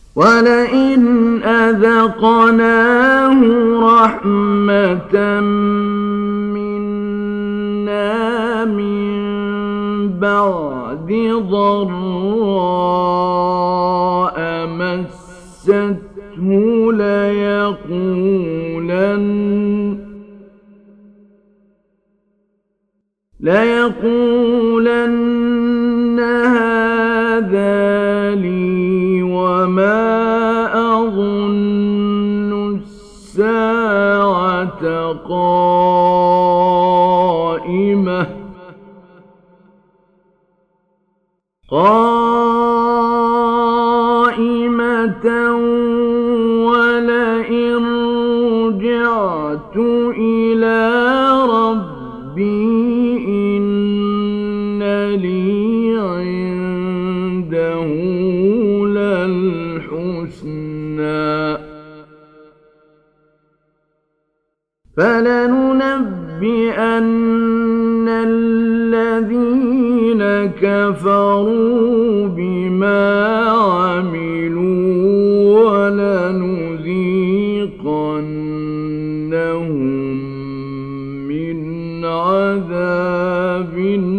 ولئن أذقناه رحمة منا من بعد ضراء مسته ليقولن هذا لي وما أظن الساعة قائمة ولئن رجعت إلى ربي إن لي عنده للحسنى فلننبئن الذين كفروا بما عملوا ولنذيقنهم من عذاب